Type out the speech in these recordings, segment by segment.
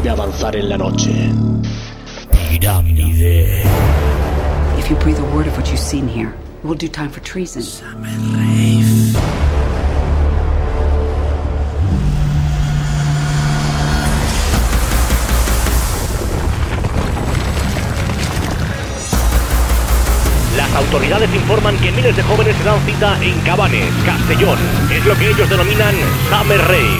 debe avanzar en la noche. Pirámide. If you breathe a word of what you've seen here, it will do time for treason. Summer Rave. Las autoridades informan que miles de jóvenes se dan cita en Cabanes, Castellón. Es lo que ellos denominan Summer Rave.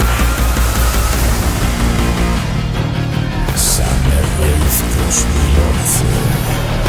Summer Rave 2011.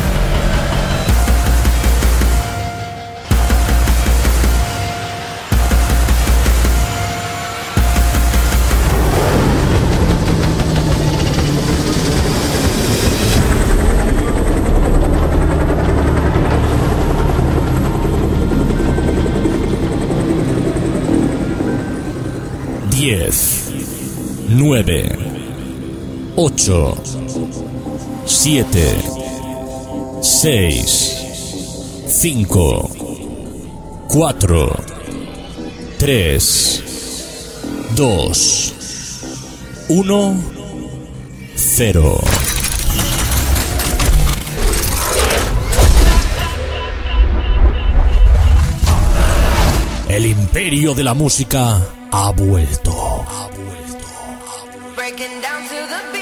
Diez, 9, 8, 7, 6, 5, 4, 3, 2, 1, 0. El imperio de la música ha vuelto. Breaking down to the beat.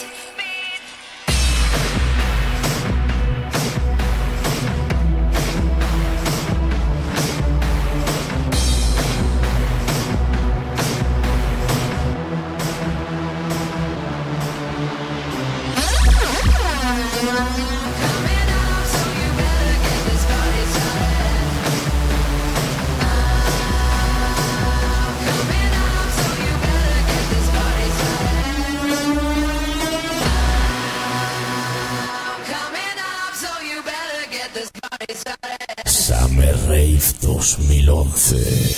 Summer Rave 2011.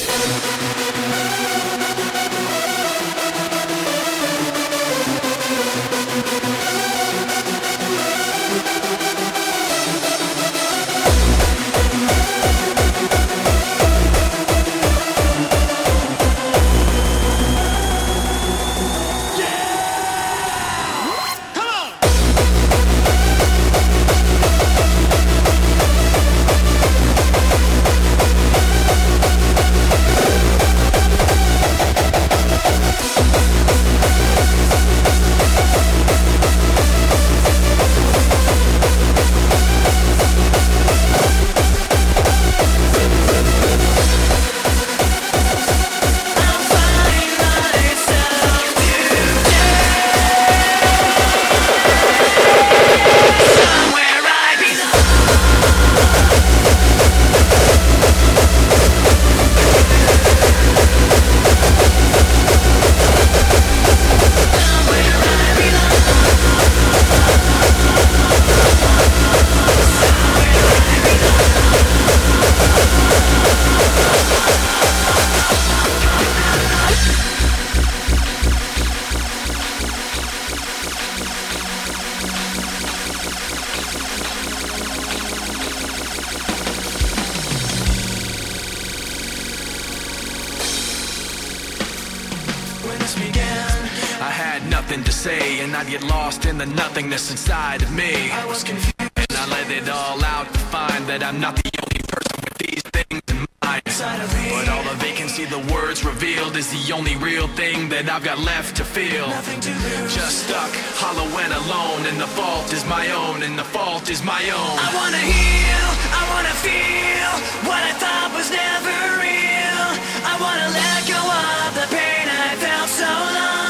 Nothing to say, and I'd get lost in the nothingness inside of me. I was confused, and I let it all out to find that I'm not the only person with these things in mind. But all the vacancy the words revealed is the only real thing that I've got left to feel. Nothing to lose. Just stuck, hollow and alone, and the fault is my own, and the fault is my own. I wanna heal, I wanna feel what I thought was never real. I wanna let go of the pain I felt so long.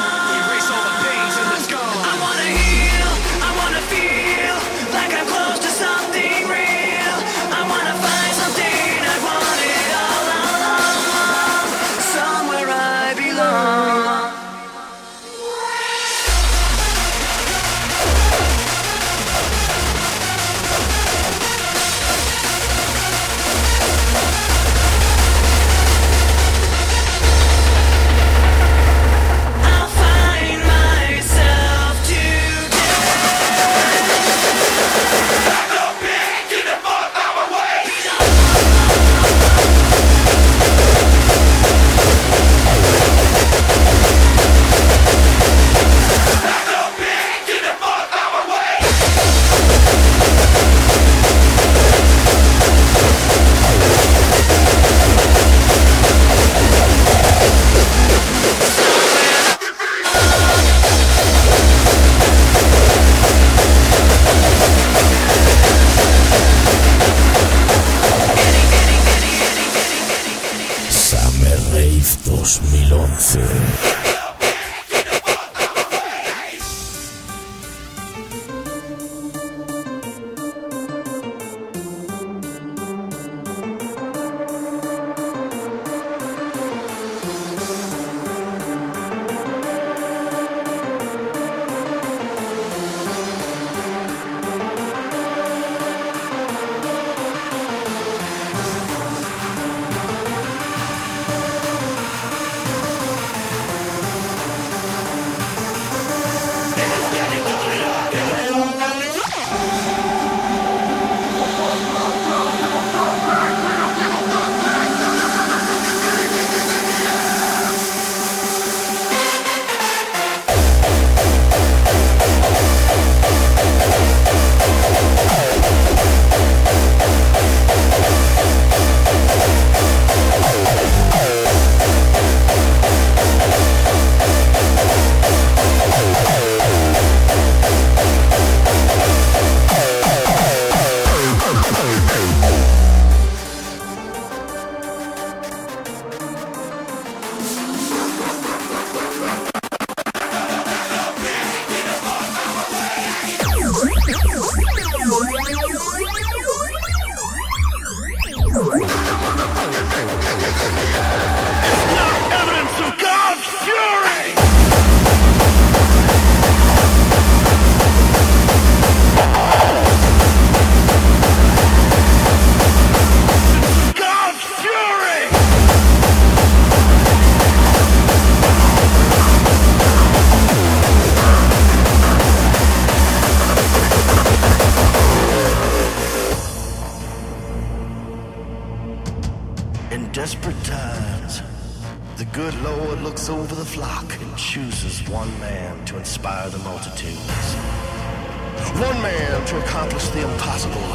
good Lord looks over the flock and chooses one man to inspire the multitudes. One man to accomplish the impossible.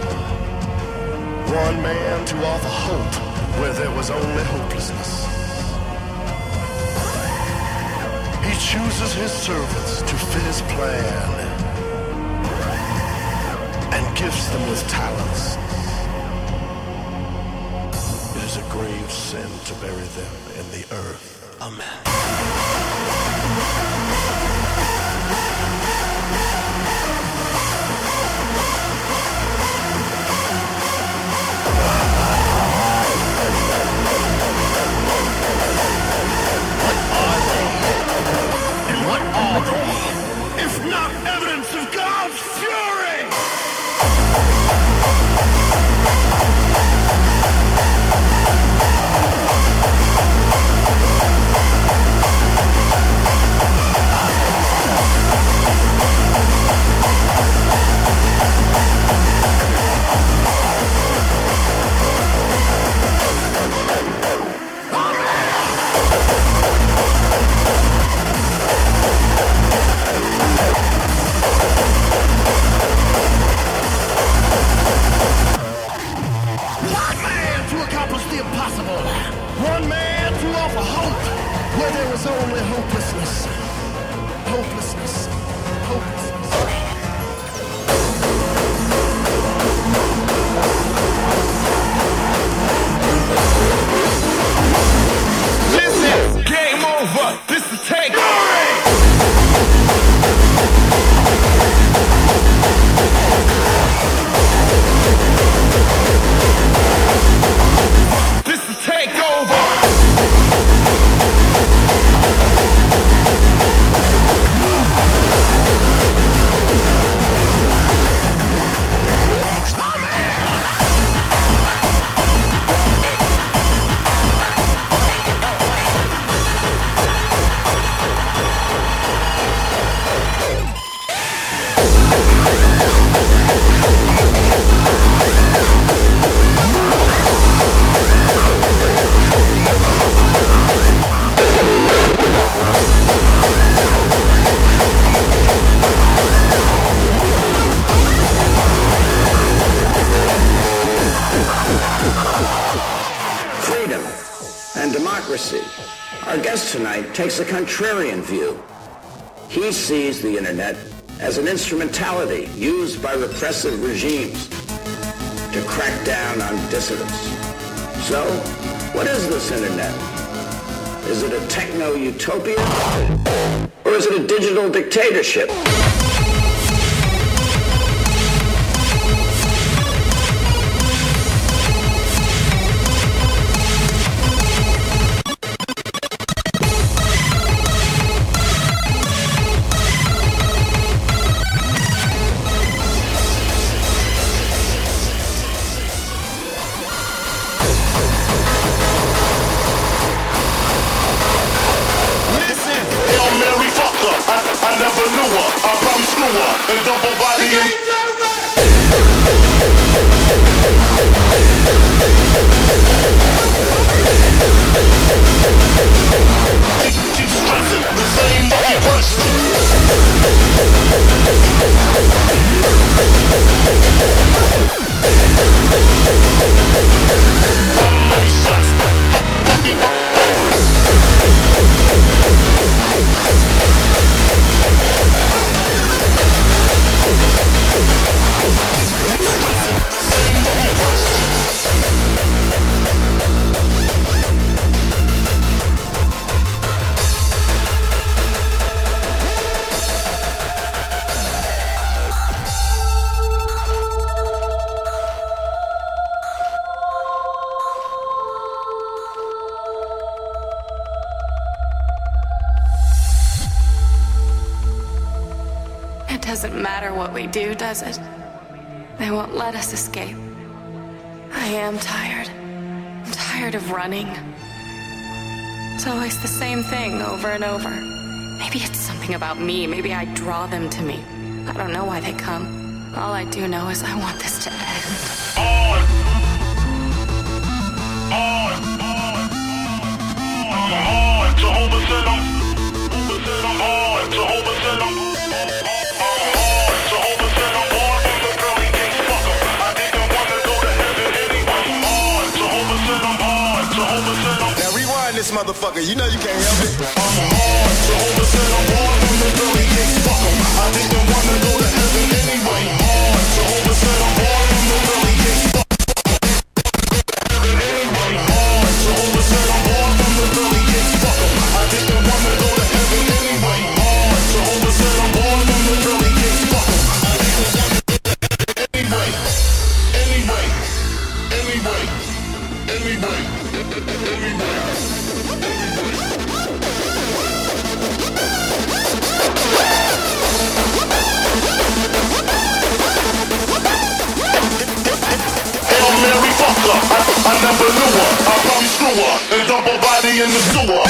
One man to offer hope where there was only hopelessness. He chooses his servants to fit his plan and gifts them with talents. It is a grave sin to bury them in the earth. Amen. What are they, if not evidence of God's fury? One man to offer hope where there was only hopelessness. Hopelessness. Hopelessness. Listen, game over. This is takeover. This is takeover. Freedom and democracy. Our guest tonight takes a contrarian view. He sees the internet as an instrumentality used by repressive regimes to crack down on dissidents. So, what is this internet? Is it a techno-utopia? Or is it a digital dictatorship? I never knew her, I probably screw her and double body and keep stressing the same question. It doesn't matter what we do, does it? They won't let us escape. I am tired. I'm tired of running. It's always the same thing over and over. Maybe it's something about me. Maybe I draw them to me. I don't know why they come. All I do know is I want this to end. On! Jehovah said I'm hard. Jehovah said I'm hard. Jehovah said I'm hard from the pearly gates. Fuck 'em. I didn't wanna go to heaven anyway. Hard. Jehovah said I'm hard. Jehovah said I'm. Now rewind this motherfucker. You know you can't help it. I'm hard. Jehovah said I'm hard from the pearly gates. Fuck 'em. I didn't wanna go to heaven anyway. Hard. Jehovah said I'm hard from the pearly gates. Fuck 'em. Anyway, hard. Jehovah said I'm hard from the pearly gates. Fuck 'em. I didn't wanna go to heaven anyway. Hard. Jehovah said I'm hard from the pearly gates. Fuck 'em. I didn't wanna. Anyway. Hail Mary, fuck her. I never knew her. I probably screw her and dump her body in the sewer.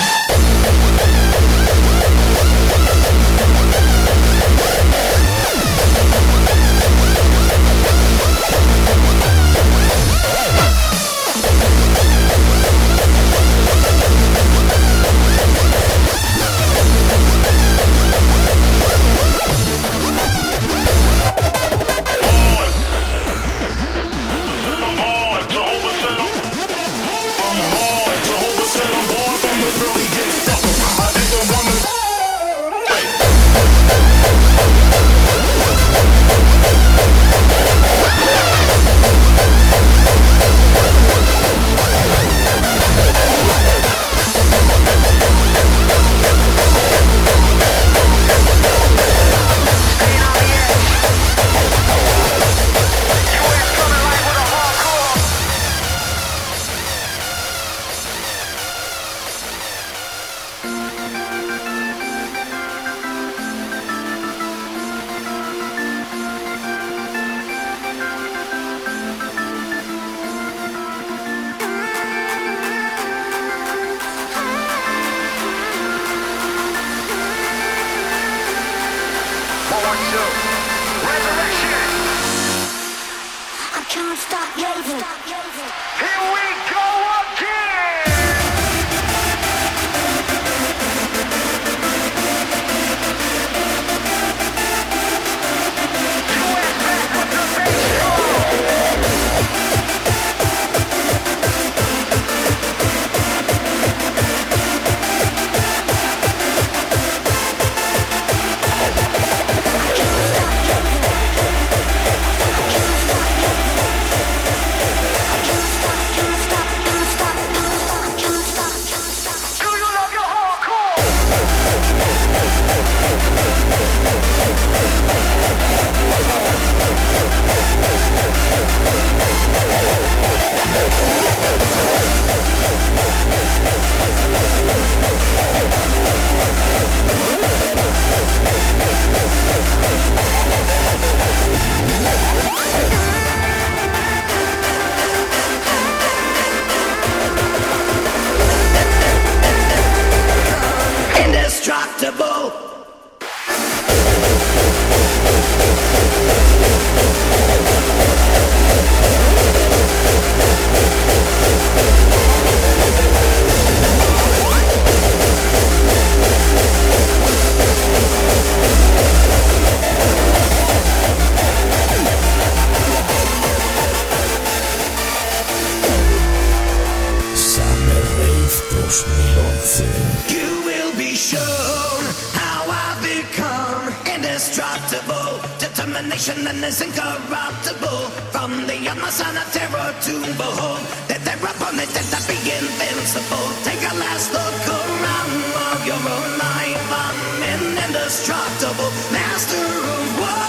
Determination and is incorruptible. From the atmosphere of terror to behold that they're upon it, that they be invincible. Take a last look around of your own life. I'm an indestructible master of war.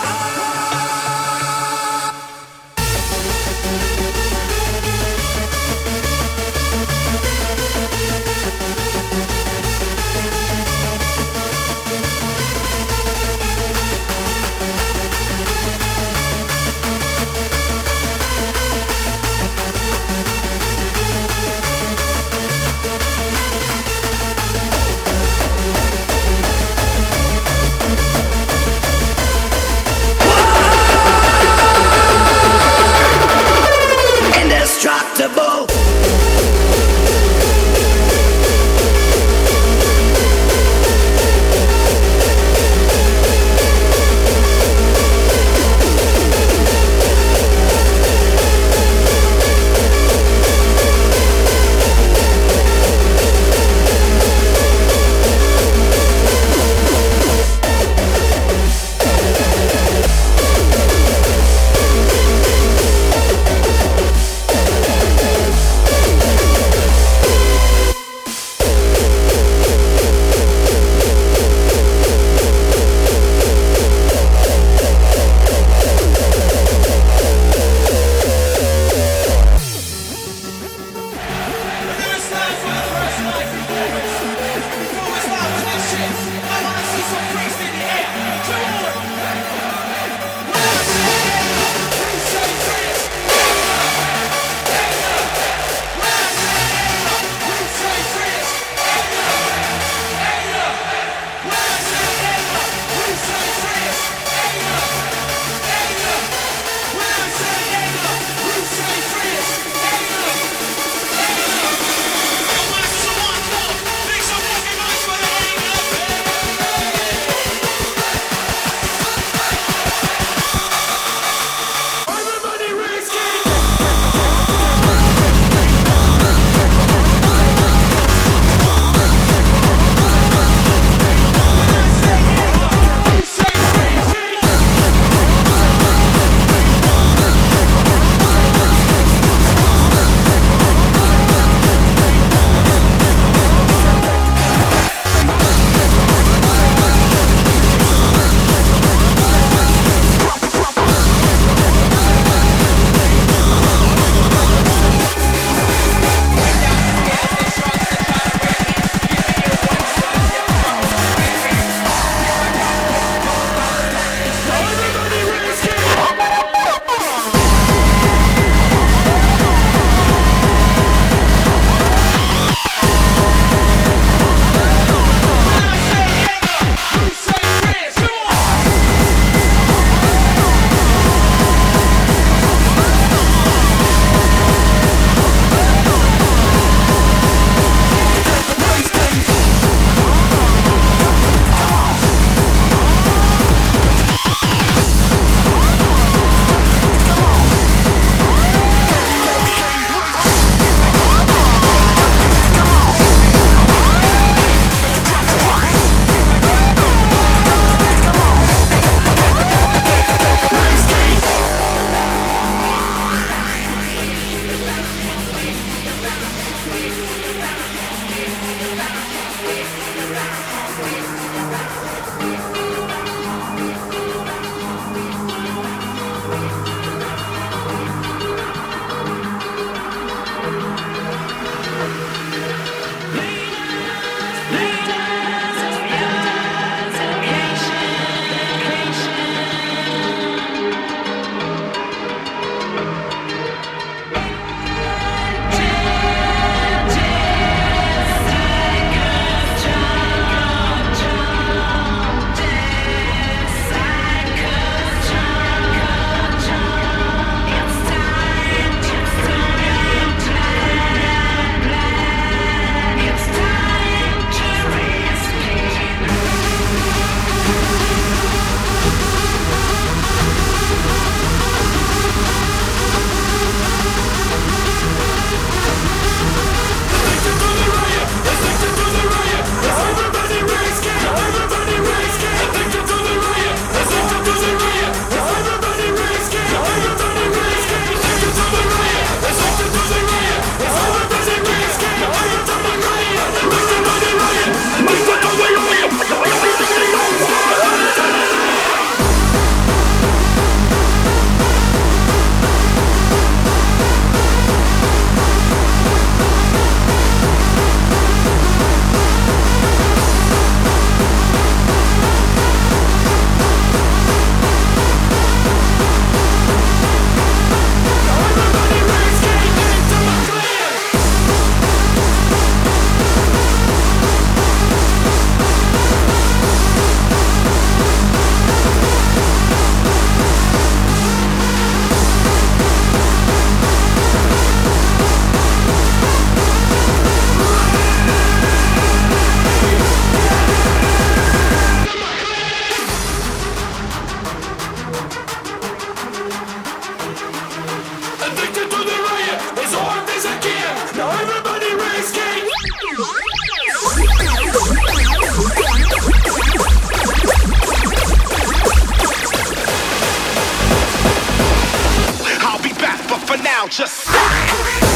Now just sit.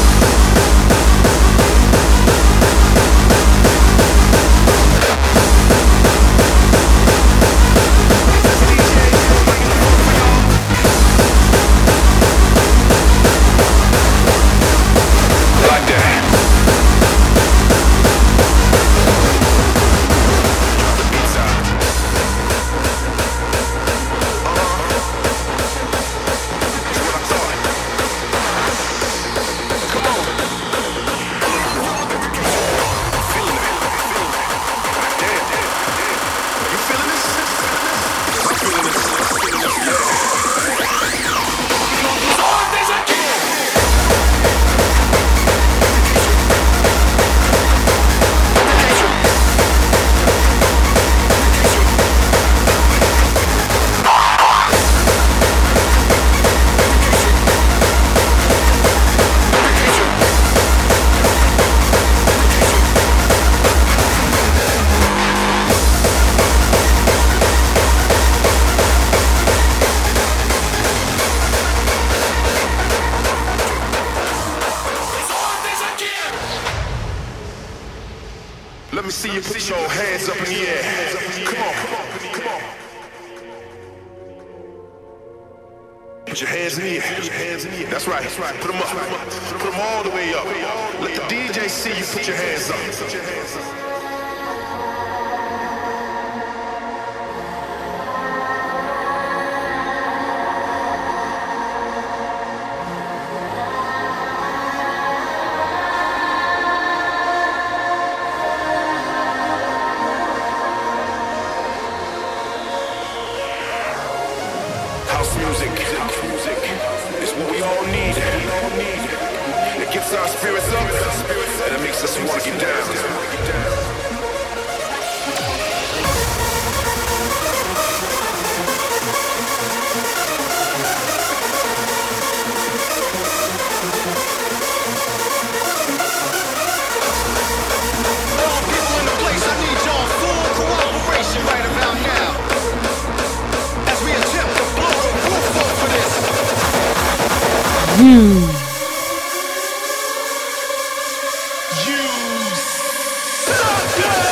Let me see you put your hands up in the air. Come on, come on, come on. Put your hands in the air. Put your hands in the air. That's right. That's right. Put them up. Put them all the way up. Let the DJ see you put your hands up. Put your hands up. House music is what we all need. It gets our spirits up and it makes us want to get down. All people in the place, I need y'all full cooperation right about now. As we attempt to blow the roof off of this. You sucker!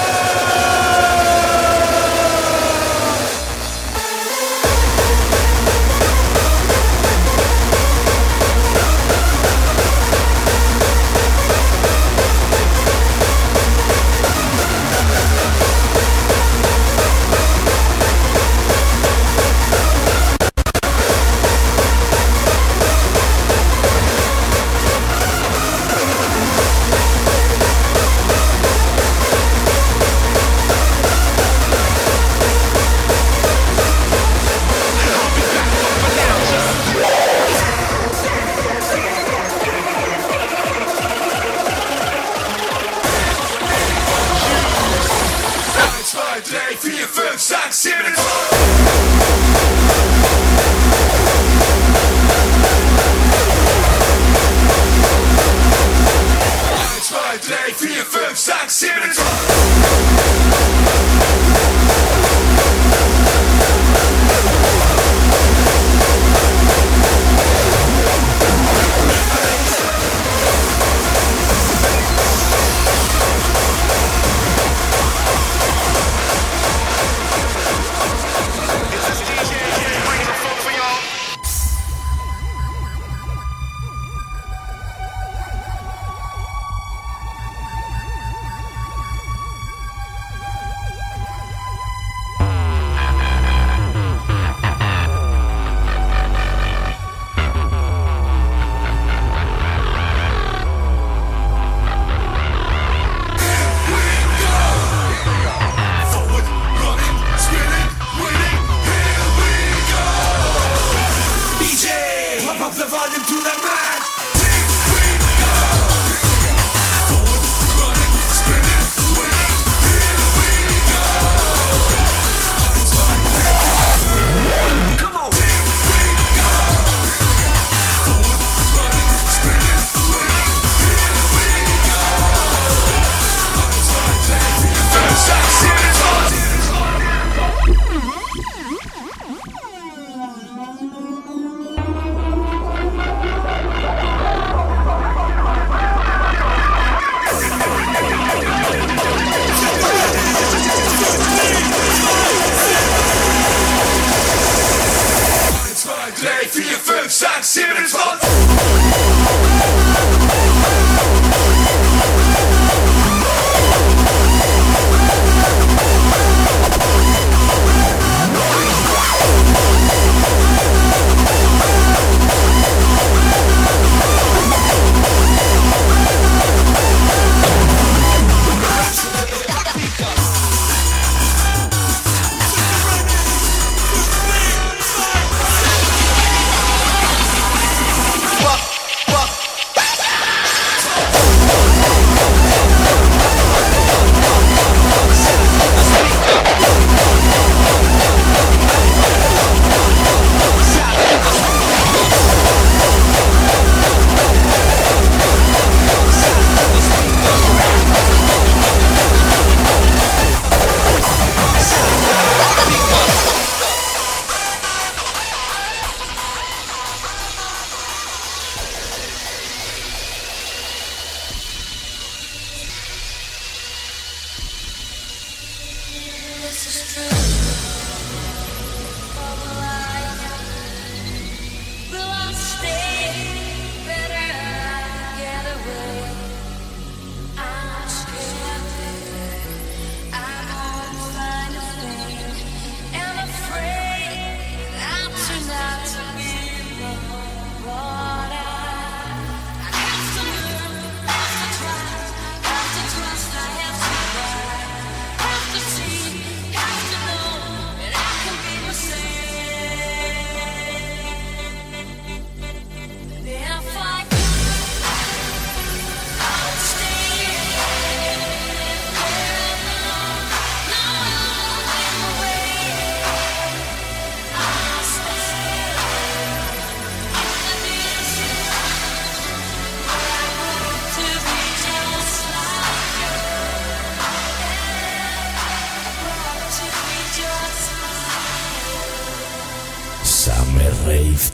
Summer Rave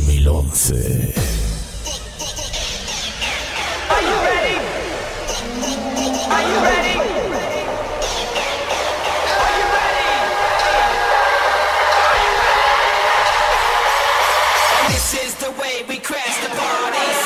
2011. Are you ready? Are you ready? Are you ready? Are you ready? This is the way we crash the parties.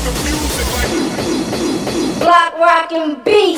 Block rockin' beat.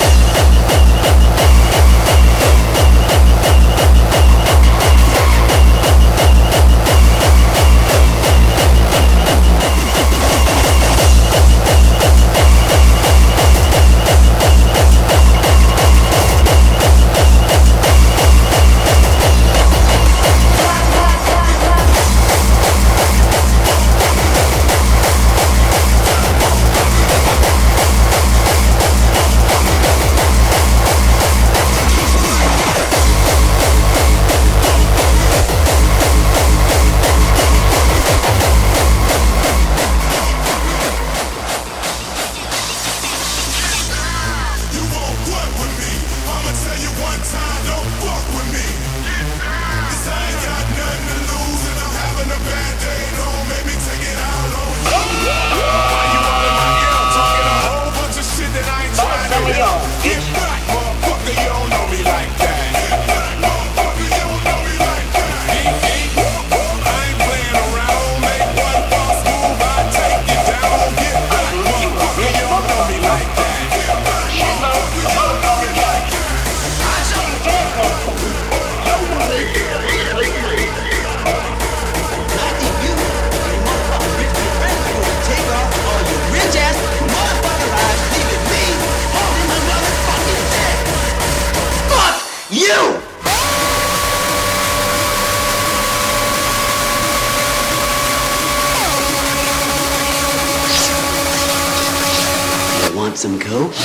Want some coke?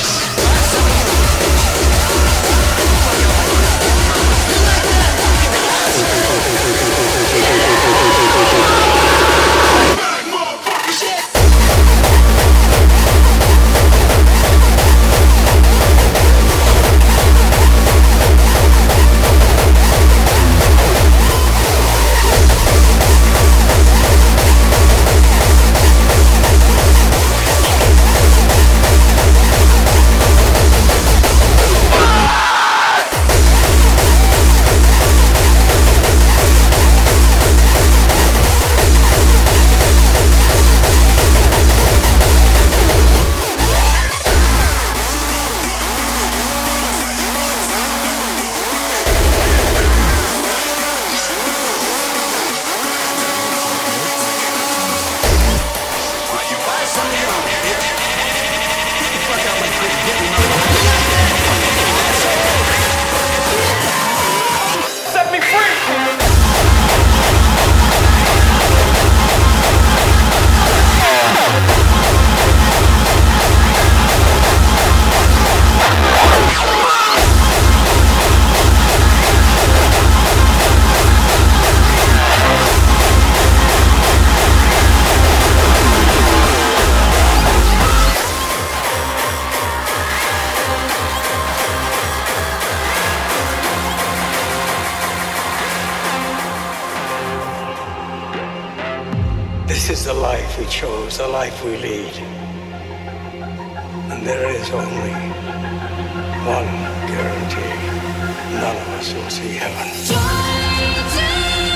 This is the life we chose, the life we lead. And there is only one guarantee. None of us will see heaven.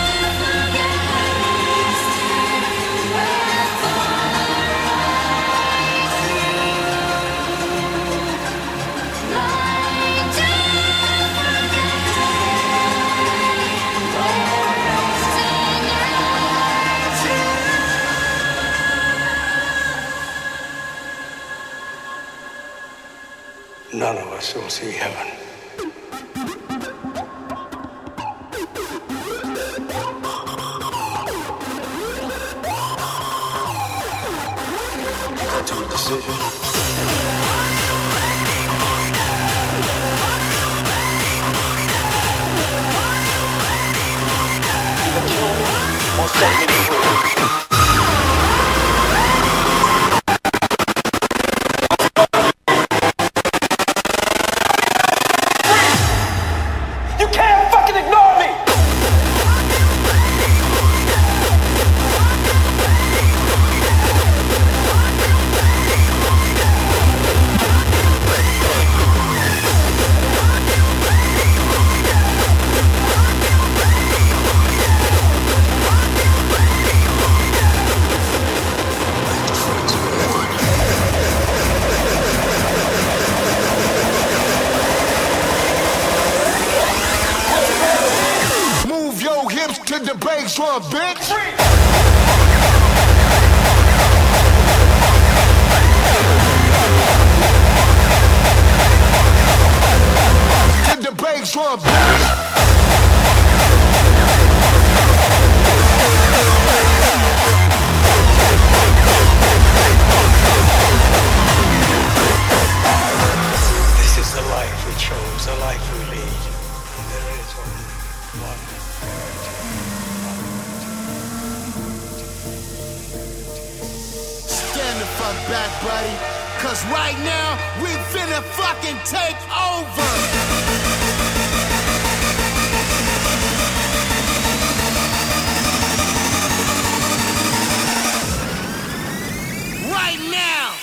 None of us will see heaven. Got to a decision. bass drum, bitch. Hit the bass drum, bitch. This is the life we chose, the life we lead. And there is only one Stand the fuck back, buddy. Cause right now, we finna fucking take over. Right now.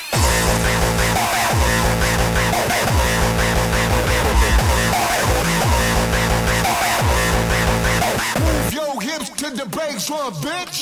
Move your hips to the bass drum, bitch.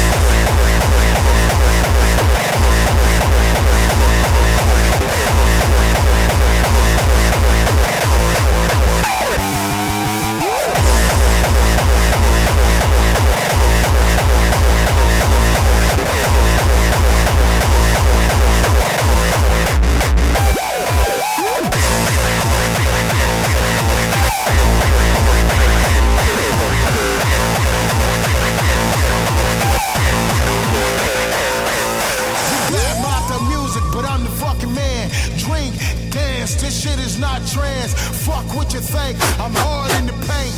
This shit is not trans. Fuck what you think. I'm hard in the paint.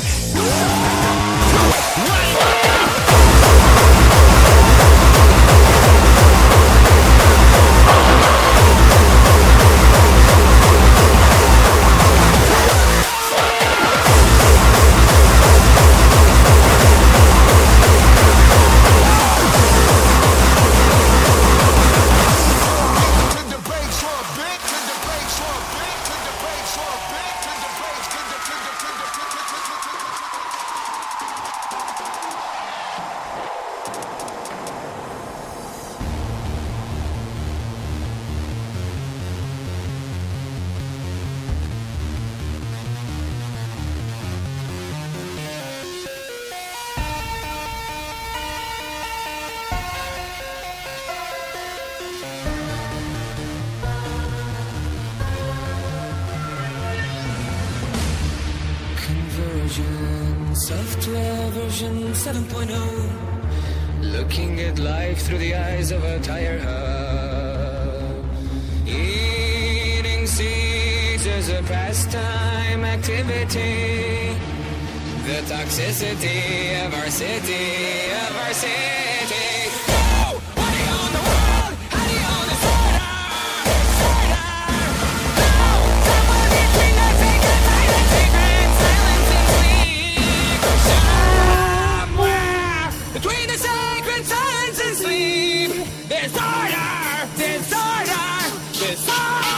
Software version 7.0. Looking at life through the eyes of a tire hub. Eating seeds is a pastime activity. The toxicity of our city, of our city. Whoa! Money on the road, honey on the soda. Someone between the sacred, silent secret, silence and sleep. Somewhere between the sacred silence and sleep. Disorder, disorder, disorder.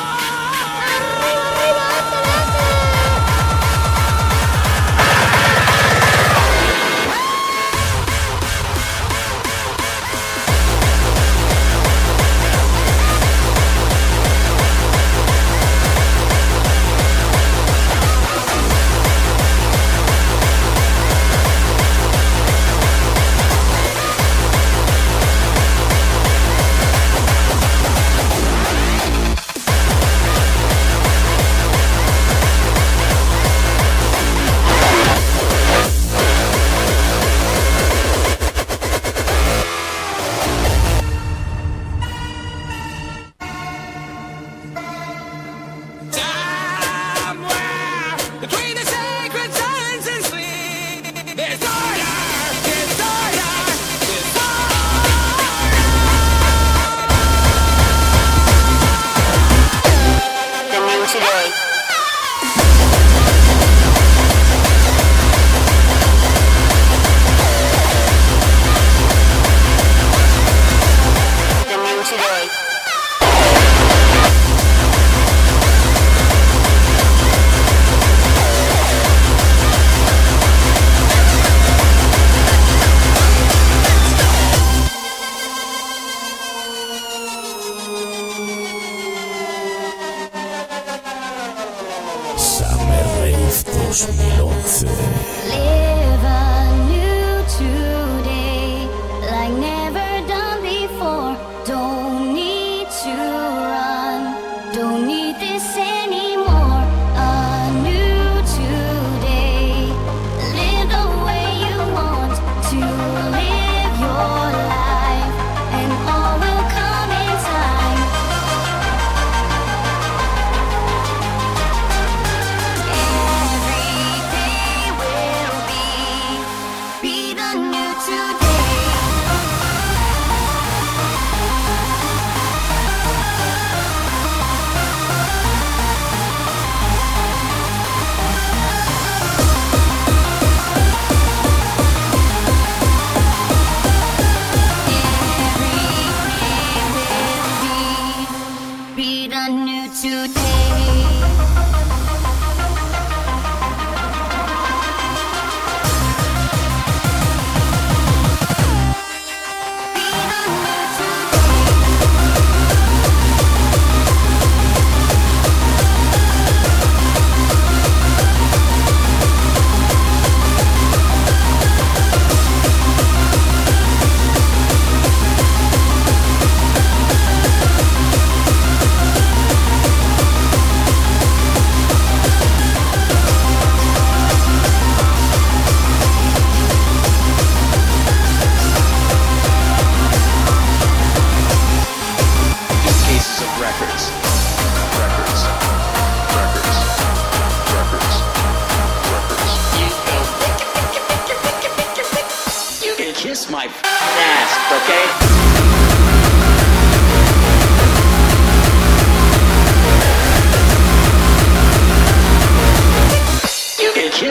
Summer Rave 2011. Live anew to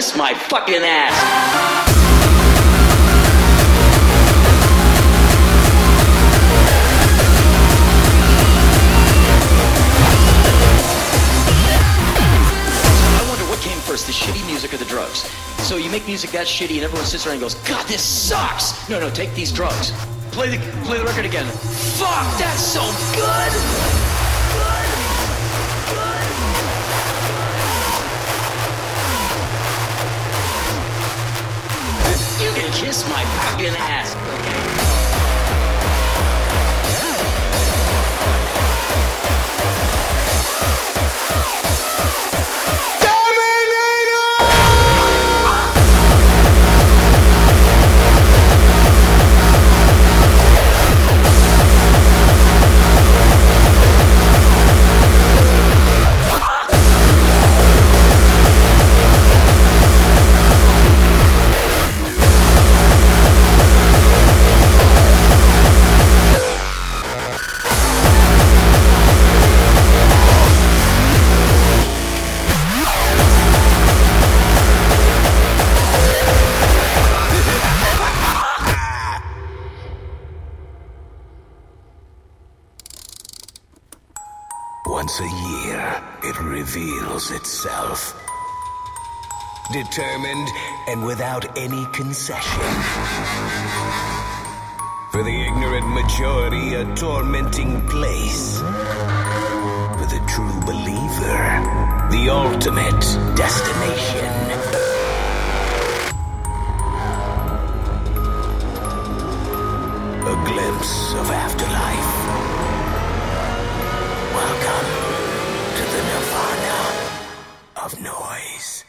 kiss my fucking ass. First, the shitty music or the drugs. So you make music that shitty and everyone sits around and goes, God, this sucks! No, take these drugs. Play the record again. Fuck, that's so good! You can kiss my fucking ass. Once a year, it reveals itself. Determined and without any concession. For the ignorant majority, a tormenting place. For the true believer, the ultimate destination. A glimpse of afterlife. Welcome to the Nirvana of noise.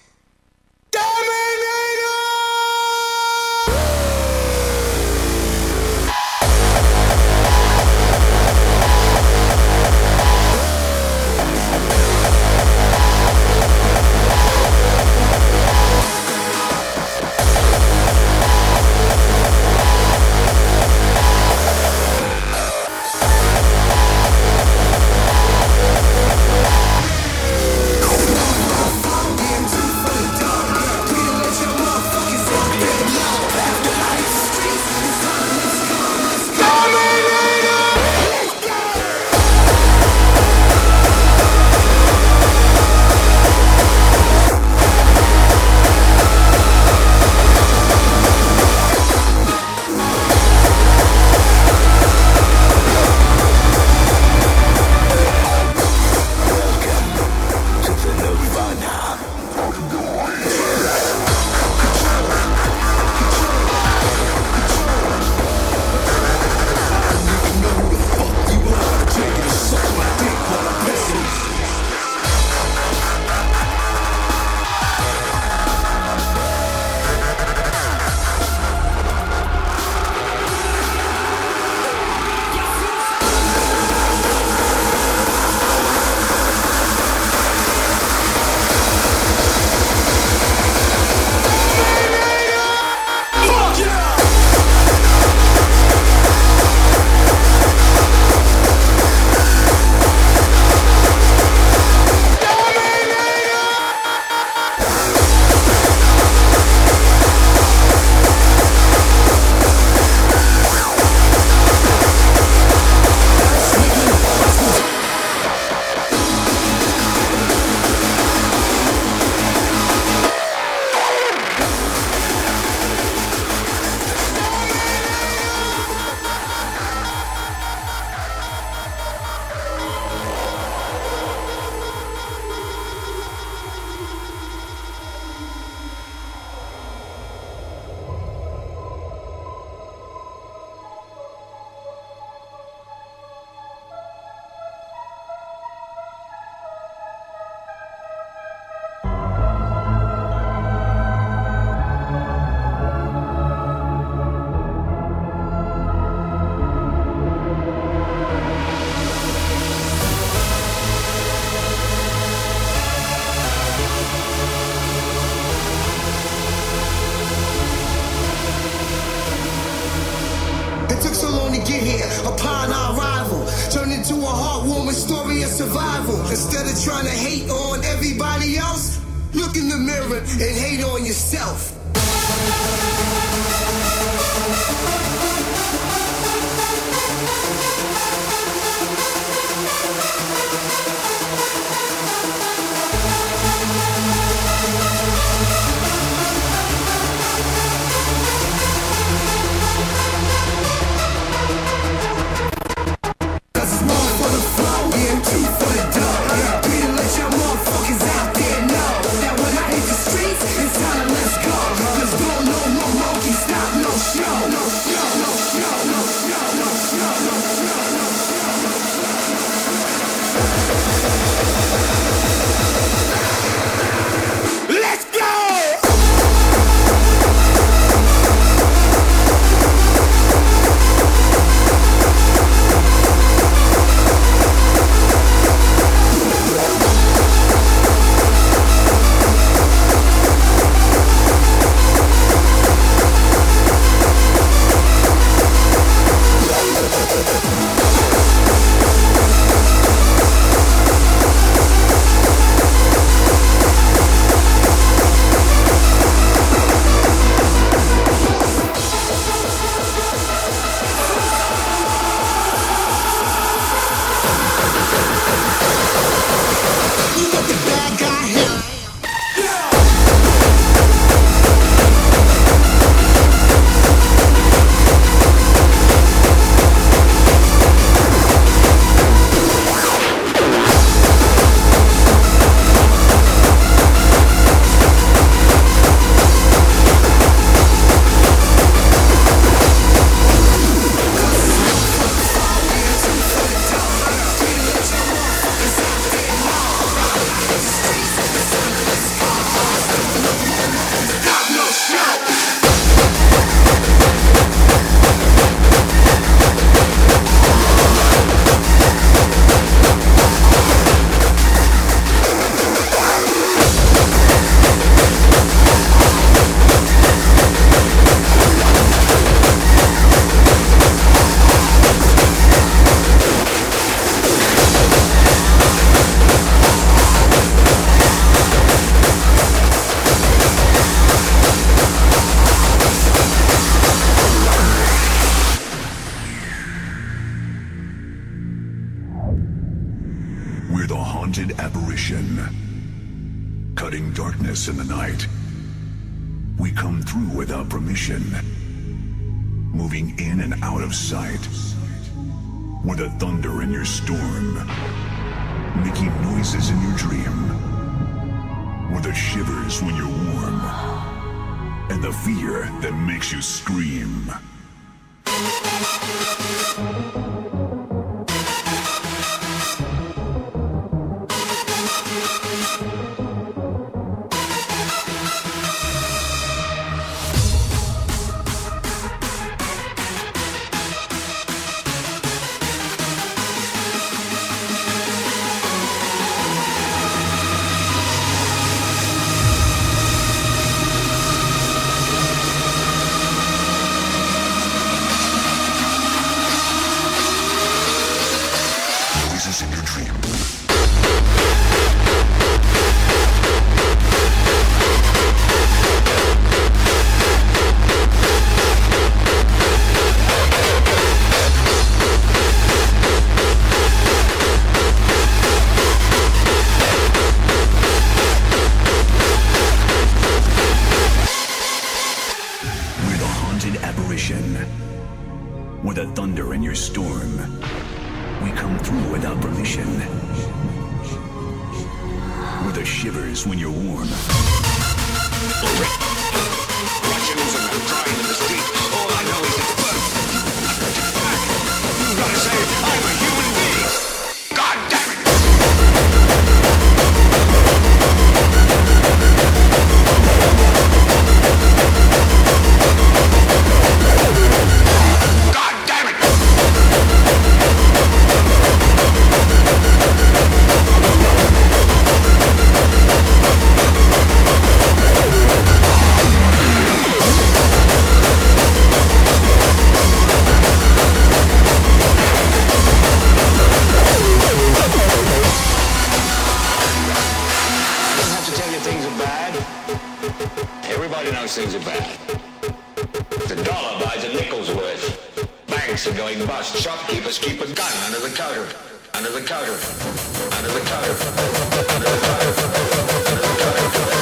Instead of trying to hate on everybody else, look in the mirror ignorant and hate on yourself. Cutting darkness in the night. We come through without permission. Moving in and out of sight. We're the thunder in your storm. Making noises in your dream. We're the shivers when you're warm. And the fear that makes you scream. With the thunder in your storm, we come through without permission. With the shivers when you're warm. Russians and I'm crying in the street. All I know is it's birth. It's back. You gotta say I'm a human being. God damn it! things are bad. The dollar buys a nickel's worth. Banks are going bust. Shopkeepers keep a gun under the counter. Under the counter. Under the counter. Under the counter. Under the counter.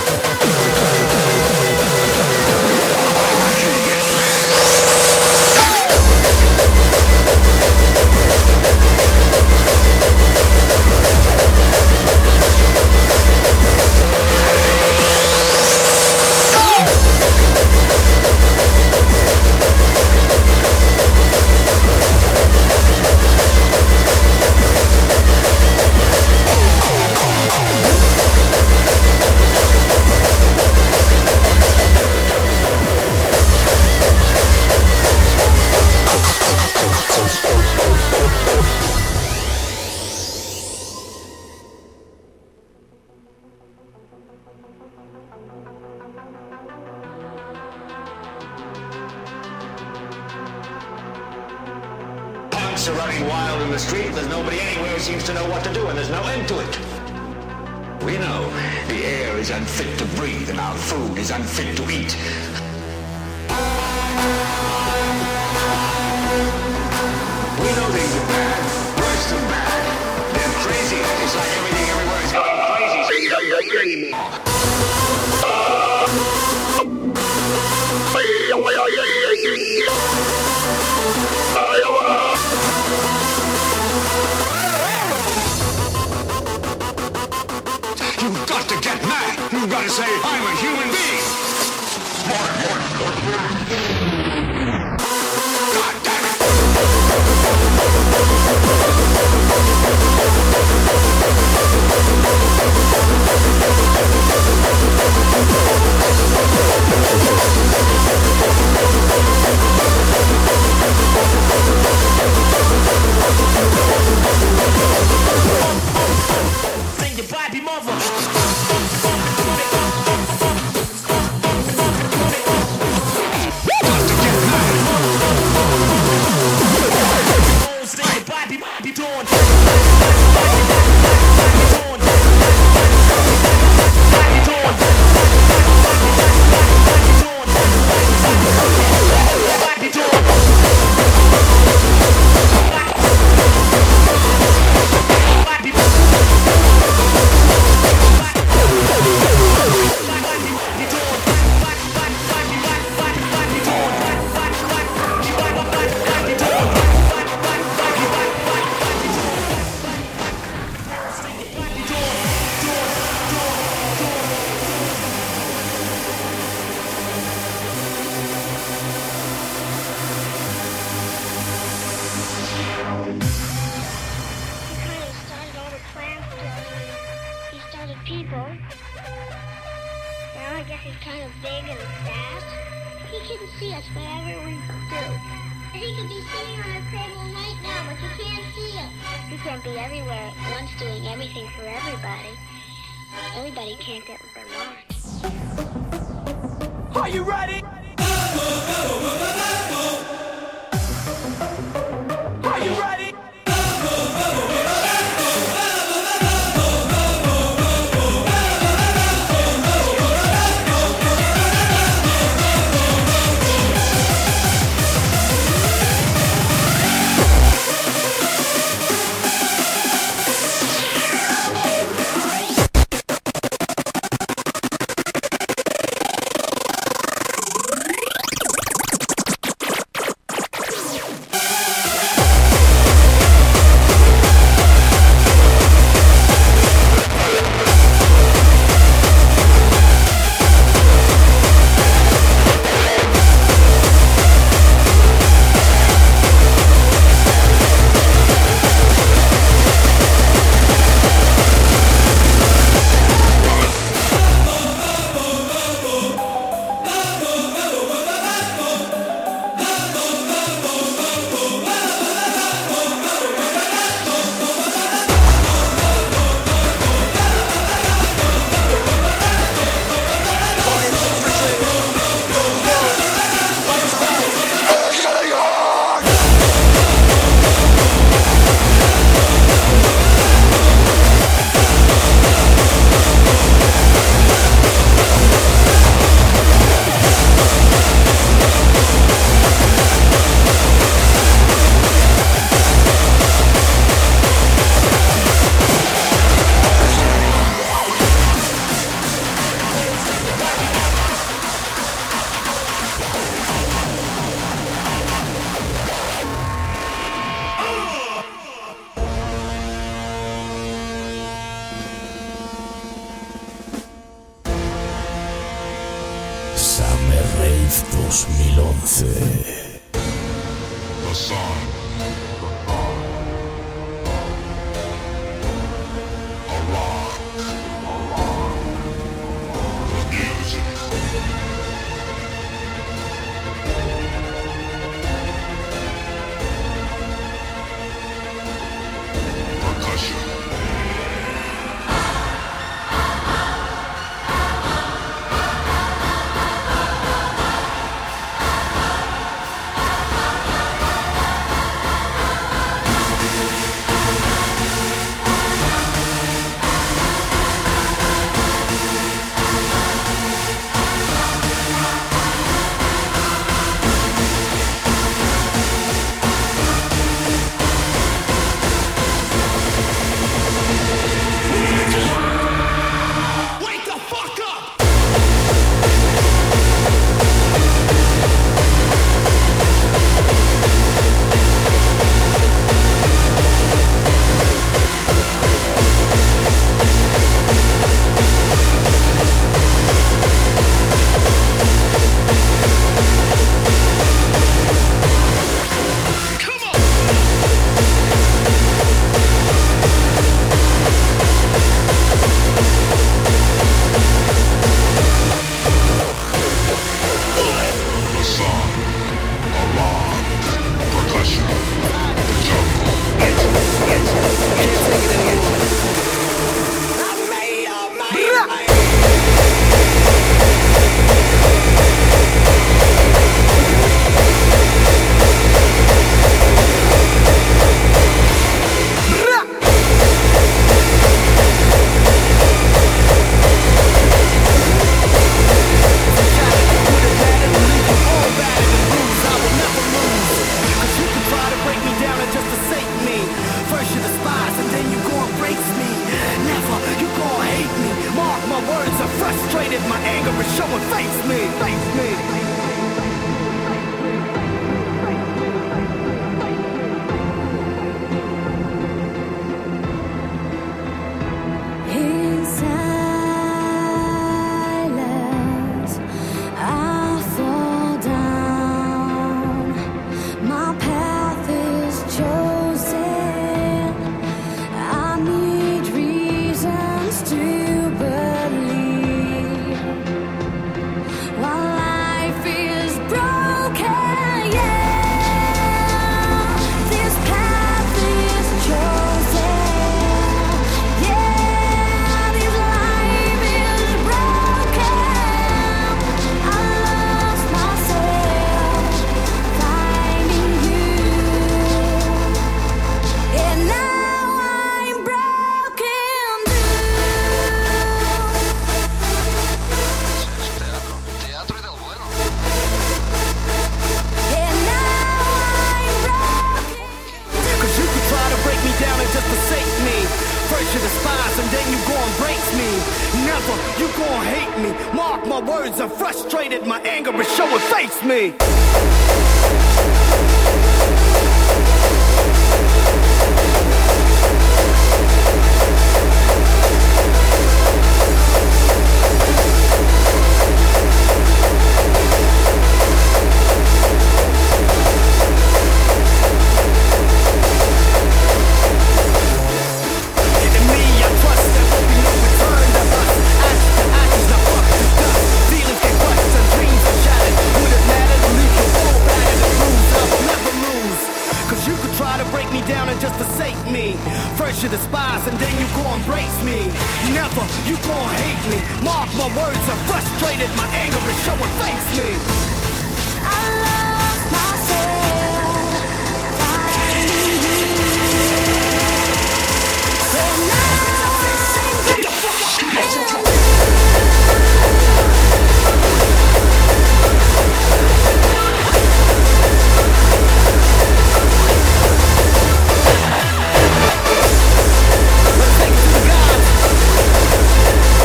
Are running wild in the street. There's nobody anywhere who seems to know what to do, and there's no end to it. We know the air is unfit to breathe, and our food is unfit to eat. We know things are bad, worse than bad. They're crazy. It's like everything everywhere is going crazy, so you don't know anymore. You've got to get mad. You've got to say, I'm a human being. God damn it. Sing your Bobby mother. Are you ready? Are you ready? Rave 2011. The sun. A rock. The music. Percussion.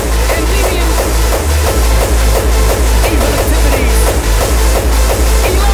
Evil activities.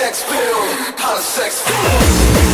sex feel? How does sex feel?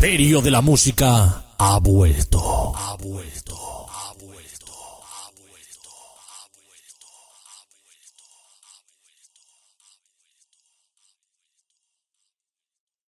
imperio de la música ha vuelto.